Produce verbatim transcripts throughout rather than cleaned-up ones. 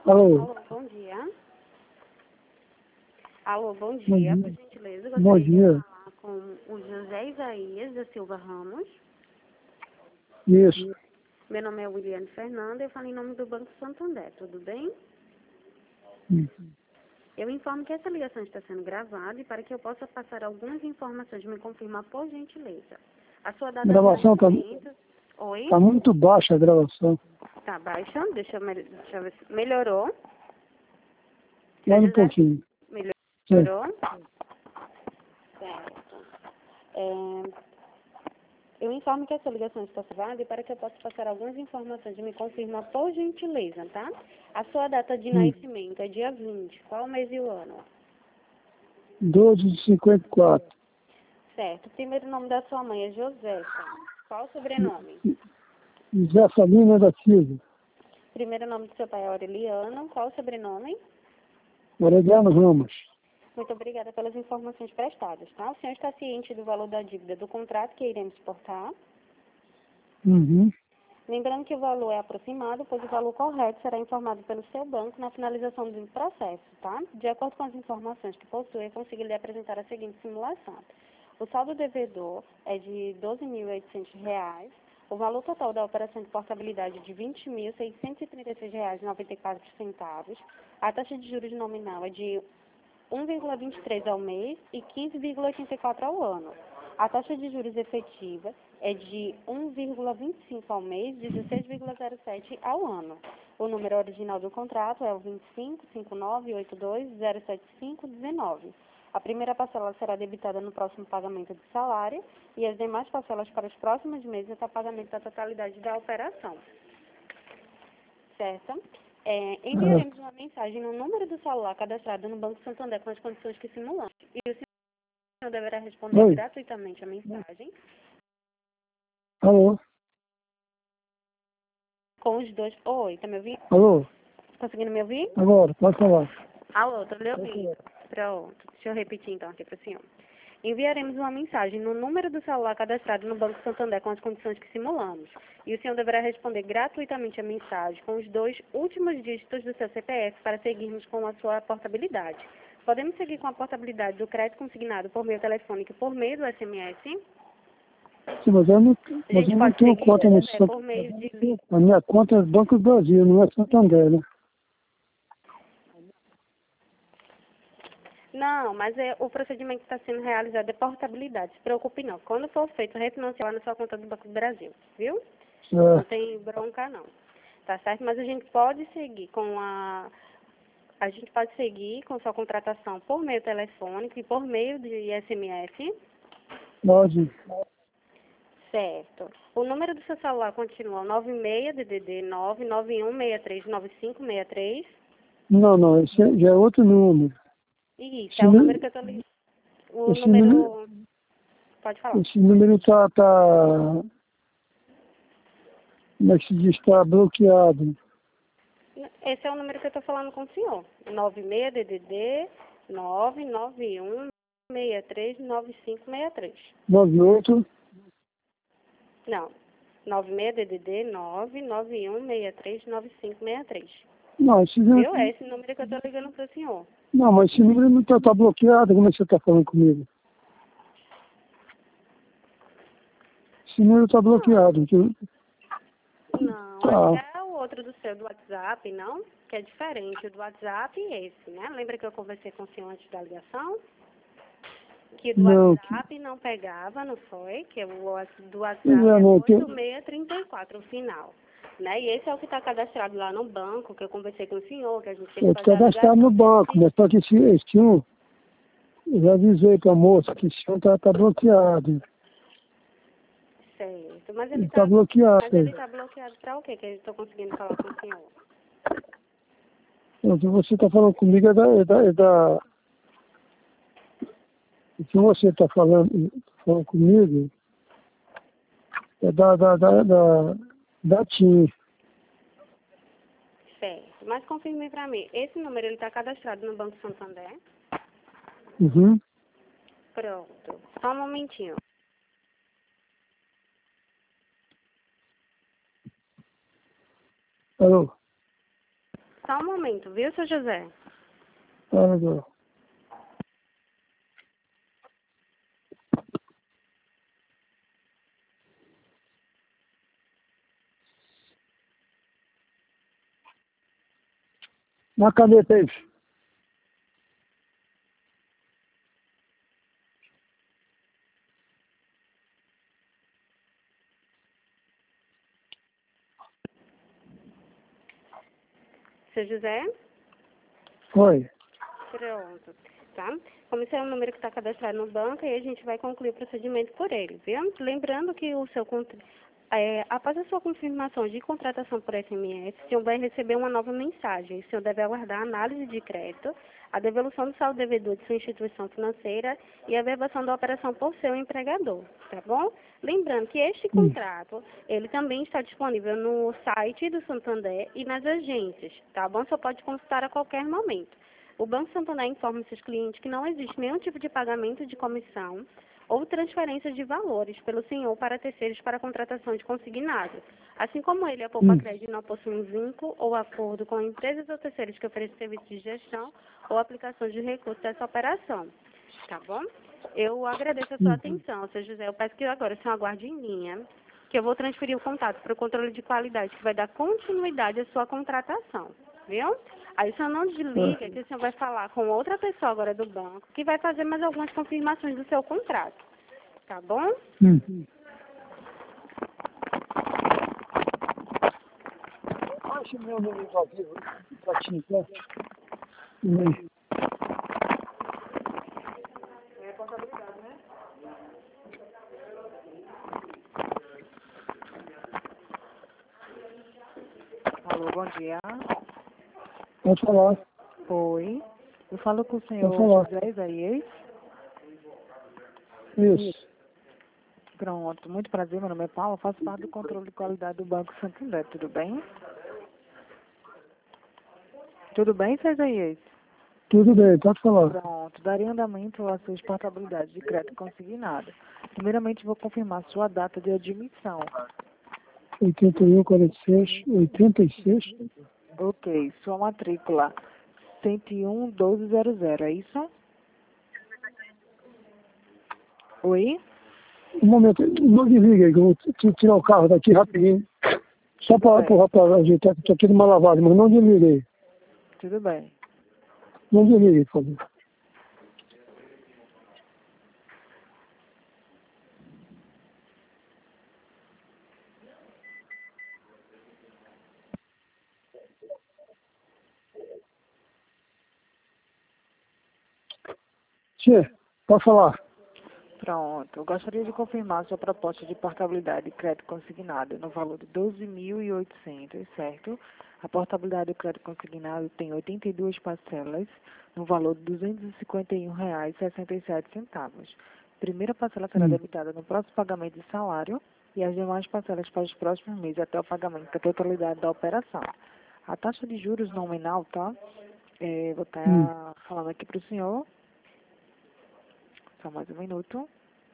Alô? Alô, bom dia. Alô, bom Bom dia. dia. Por gentileza, Bom gostaria dia. de falar com o José Isaías da Silva Ramos. Isso. Meu nome é Williane Fernanda, eu falo em nome do Banco Santander, tudo bem? Hum. Eu informo que essa ligação está sendo gravada e para que eu possa passar algumas informações, me confirmar por gentileza. A sua A data de gravação está nascimento... Oi? tá muito baixa a gravação. Tá baixa? Deixa eu, me- deixa eu ver se... Melhorou? Mais um José, pouquinho. melhorou? Certo. É... Eu informo que essa ligação está gravada e para que eu possa passar algumas informações, me confirma por gentileza, tá? A sua data de Hum. nascimento é dia vinte, qual o mês e o ano? doze de cinquenta e quatro. Certo. O primeiro nome da sua mãe é Josefa. Qual o sobrenome? Zé Salina da Silva. Primeiro nome do seu pai é Aureliano. Qual o sobrenome? Aureliano Ramos. Muito obrigada pelas informações prestadas, tá? O senhor está ciente do valor da dívida do contrato que iremos exportar? Uhum. Lembrando que o valor é aproximado, pois o valor correto será informado pelo seu banco na finalização do processo, tá? De acordo com as informações que possui, eu consegui lhe apresentar a seguinte simulação. O saldo devedor é de doze mil e oitocentos reais, o valor total da operação de portabilidade é de vinte mil seiscentos e trinta e seis reais e noventa e quatro centavos, a taxa de juros nominal é de um vírgula vinte e três ao mês e quinze vírgula oitenta e quatro ao ano. A taxa de juros efetiva é de um vírgula vinte e cinco ao mês e dezesseis vírgula zero sete ao ano. O número original do contrato é o vinte e cinco, cinquenta e nove, oitenta e dois, zero setenta e cinco, dezenove. A primeira parcela será debitada no próximo pagamento do salário e as demais parcelas para os próximos meses até o pagamento da totalidade da operação. Certo? É, enviaremos uma mensagem no número do celular cadastrado no Banco Santander com as condições que simulamos. E o senhor deverá responder Oi. gratuitamente a mensagem Alô? com os dois... Oi, tá me ouvindo? Alô? Conseguindo me ouvir? Agora, pode falar. Alô, tô lhe ouvindo. Pronto. Deixa eu repetir então aqui para o senhor. Enviaremos uma mensagem no número do celular cadastrado no Banco Santander com as condições que simulamos. E o senhor deverá responder gratuitamente a mensagem com os dois últimos dígitos do seu C P F para seguirmos com a sua portabilidade. Podemos seguir com a portabilidade do crédito consignado por meio telefônico e por meio do S M S? Sim, mas eu não, A mas gente eu não pode tenho seguir, conta no José, por Santander. meio de... A minha conta é Banco do Brasil, não é Santander, né? Não, mas é, o procedimento que está sendo realizado é portabilidade. Se preocupe não. Quando for feito, refinanciar na sua conta do Banco do Brasil, viu? Não É. tem bronca não. Tá certo? Mas a gente pode seguir com a... A gente pode seguir com sua contratação por meio telefônico e por meio de S M S. Pode. Certo. O número do seu celular continua nove seis D D D nove nove um seis três nove cinco seis três. Não, não, esse é- já é outro número. Isso, Esse, é o nu- número que eu estou ligando. O esse número, número... Pode falar. esse número tá, tá, como é que se diz, tá bloqueado. Esse é o número que eu estou falando com o senhor. nove seis D D D nove nove um seis três nove cinco seis três. nove oito. Não. nove seis D D D nove nove um seis três nove cinco seis três. Não, esse Viu? número, É esse número que eu estou ligando para o senhor. não, mas esse número não tá, tá bloqueado, como é que você tá falando comigo? Esse número tá bloqueado. viu? Não, Tá. acho que é o outro do seu, do WhatsApp, não? Que é diferente. O do WhatsApp e esse, né? Lembra que eu conversei com o senhor antes da ligação? Que do Não, que, WhatsApp não pegava, não foi? Que o do pois WhatsApp é, é não, que, oito seis três quatro o final. Né? E esse é o que está cadastrado lá no banco, que eu conversei com o senhor, que a gente tem que eu fazer a cadastrado no ligação banco, desse. mas só que esse, esse um, eu já avisei pra moça que esse um tá, tá bloqueado. Certo. Mas ele Ele tá está bloqueado. mas ele tá bloqueado para o quê? Que eu estou conseguindo falar com o senhor? O que você tá falando comigo é da, é da, é da o que você tá falando, falando comigo é da, da, da, da, da TIM. Certo. Mas confirme para mim, esse número ele está cadastrado no Banco Santander? Uhum. Pronto. Só um momentinho. Alô? Só um momento, viu, seu José? Tá legal. Na caneta aí. Seu José? Oi. Pronto, tá? Como esse é um número que está cadastrado no banco, aí a gente vai concluir o procedimento por ele, viu? Lembrando que o seu contr- é, após a sua confirmação de contratação por S M S, o senhor vai receber uma nova mensagem. O senhor deve aguardar a análise de crédito, a devolução do saldo devedor de sua instituição financeira e a verbação da operação por seu empregador, tá bom? Lembrando que este Hum. contrato, ele também está disponível no site do Santander e nas agências, tá bom? Só pode consultar a qualquer momento. O Banco Santander informa seus clientes que não existe nenhum tipo de pagamento de comissão ou transferência de valores pelo senhor para terceiros para contratação de consignado. Assim como ele, a Poupa Hum. Crédito não possui um vínculo ou acordo com empresas ou terceiros que oferecem serviços de gestão ou aplicação de recursos dessa operação. Tá bom? Eu agradeço a sua Hum. atenção, seu José. Eu peço que agora o senhor aguarde em linha, que eu vou transferir o contato para o controle de qualidade, que vai dar continuidade à sua contratação. Viu? Aí o senhor não desliga, que o senhor vai falar com outra pessoa agora do banco, que vai fazer mais algumas confirmações do seu contrato. Tá bom? Hum. Acho meu número vazio. Tá tinha, tá? Hum. Alô, bom dia. Pode falar. Oi. Eu falo com o Pode senhor falar. José Isaías. Isso. Pronto, muito prazer, meu nome é Paula, faço parte do controle de qualidade do Banco Santander, tudo bem? Tudo bem, seu Isaías? Tudo bem, pode falar. Pronto, daria andamento às suas portabilidades de crédito consignado. Primeiramente, vou confirmar sua data de admissão. oitenta e um, quarenta e seis, oitenta e seis. Ok, sua matrícula cento e um, doze zero zero, é isso? Oi? Um momento, não desliga aí, que eu vou t- tirar o carro daqui rapidinho. Só para bem. empurrar para ajeitar, que estou aqui numa lavagem, mas não desliga aí. Tudo bem. Não desliga aí, por favor. Tia, pode falar. Pronto, eu gostaria de confirmar sua proposta de portabilidade de crédito consignado no valor de doze mil e oitocentos, certo? A portabilidade do crédito consignado tem oitenta e duas parcelas no valor de duzentos e cinquenta e um reais e sessenta e sete centavos. Primeira parcela será Hum. debitada no próximo pagamento de salário e as demais parcelas para os próximos meses até o pagamento da totalidade da operação. A taxa de juros nominal, tá? É, vou estar Hum. falando aqui para o senhor. Só mais um minuto.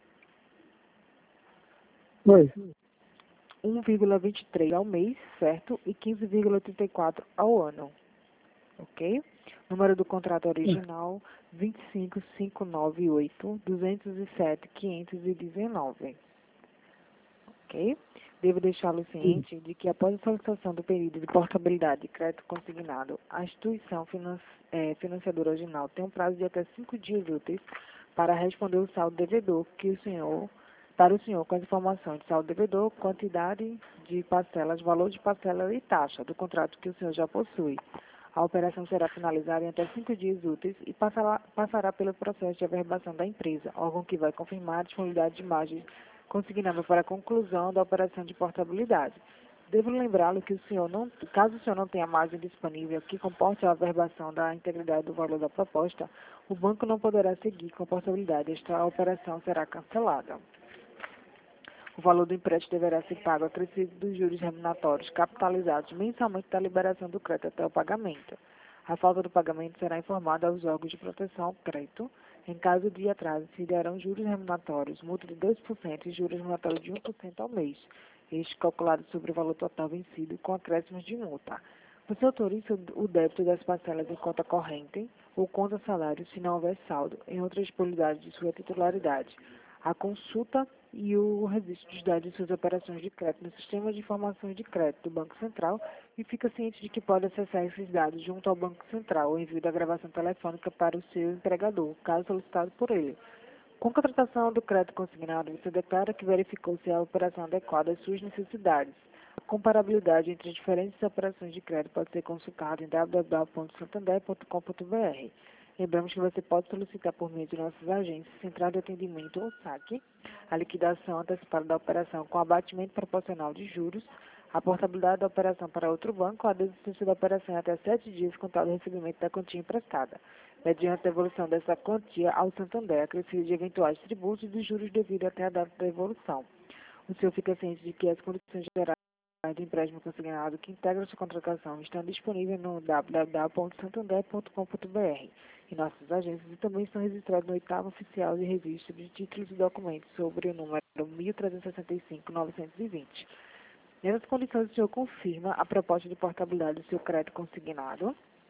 Oi. um vírgula vinte e três ao mês, certo? E quinze vírgula trinta e quatro ao ano, ok? Número do contrato original, vinte e cinco mil quinhentos e noventa e oito, duzentos e sete, quinhentos e dezenove, ok? Devo deixá-lo ciente de que após a solicitação do período de portabilidade de crédito consignado, a instituição finan eh, financiadora original tem um prazo de até cinco dias úteis para responder o saldo devedor que o senhor para o senhor com as informações de saldo devedor, quantidade de parcelas, valor de parcela e taxa do contrato que o senhor já possui. A operação será finalizada em até cinco dias úteis e passará, passará pelo processo de averbação da empresa, órgão que vai confirmar a disponibilidade de margem consignável para a conclusão da operação de portabilidade. Devo lembrá-lo que o senhor não, caso o senhor não tenha margem disponível que comporte a averbação da integridade do valor da proposta, o banco não poderá seguir com a portabilidade. Esta operação será cancelada. O valor do empréstimo deverá ser pago acrescido dos juros remuneratórios capitalizados mensalmente da liberação do crédito até o pagamento. A falta do pagamento será informada aos órgãos de proteção ao crédito. Em caso de atraso, se darão juros remuneratórios, multa de dois por cento e juros remuneratórios de um por cento ao mês, este calculado sobre o valor total vencido com acréscimos de multa. Você autoriza o débito das parcelas em conta corrente ou conta salário se não houver saldo em outra disponibilidade de sua titularidade. A consulta e o registro dos dados de suas operações de crédito no Sistema de Informações de Crédito do Banco Central e fica ciente de que pode acessar esses dados junto ao Banco Central ou envio da gravação telefônica para o seu empregador, caso solicitado por ele. Com a contratação do crédito consignado, você declara que verificou se a operação adequada às suas necessidades. A comparabilidade entre as diferentes operações de crédito pode ser consultada em w w w ponto santander ponto com ponto b r. Lembramos que você pode solicitar por meio de nossas agências, Central de Atendimento ou saque, a liquidação antecipada da operação com abatimento proporcional de juros, a portabilidade da operação para outro banco ou a desistência da operação em até sete dias com tal recebimento da quantia emprestada, mediante a devolução dessa quantia ao Santander, acrescido de eventuais tributos e dos juros devido até a data da devolução. O senhor fica ciente de que as condições gerais do empréstimo consignado que integra sua contratação estão disponíveis no w w w ponto santander ponto com ponto b r em nossas agências e também estão registrados no oitavo oficial de registro de títulos e documentos sobre o número mil trezentos e sessenta e cinco, novecentos e vinte. Nessas condições, o senhor confirma a proposta de portabilidade do seu crédito consignado?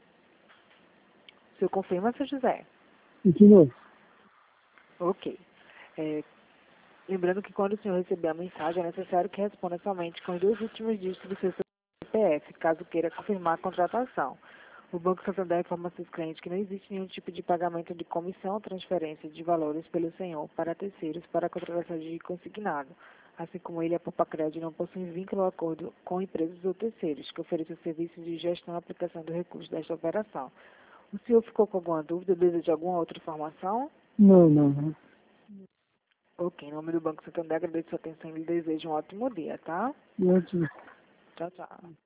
O senhor confirma, seu José? Continua. Ok. É, lembrando que quando o senhor receber a mensagem, é necessário que responda somente com os dois últimos dígitos do seu C P F, caso queira confirmar a contratação. O Banco Santander informa seus clientes que não existe nenhum tipo de pagamento de comissão ou transferência de valores pelo senhor para terceiros para a contratação de consignado, assim como ele e a Popacred não possuem vínculo ou acordo com empresas ou terceiros que ofereçam serviços de gestão e aplicação do recurso desta operação. O senhor ficou com alguma dúvida ou deseja alguma outra informação? Não, não, não. Ok, em nome do Banco Santander, agradeço a sua atenção e lhe desejo um ótimo dia, tá? Ótimo. Tchau, tchau.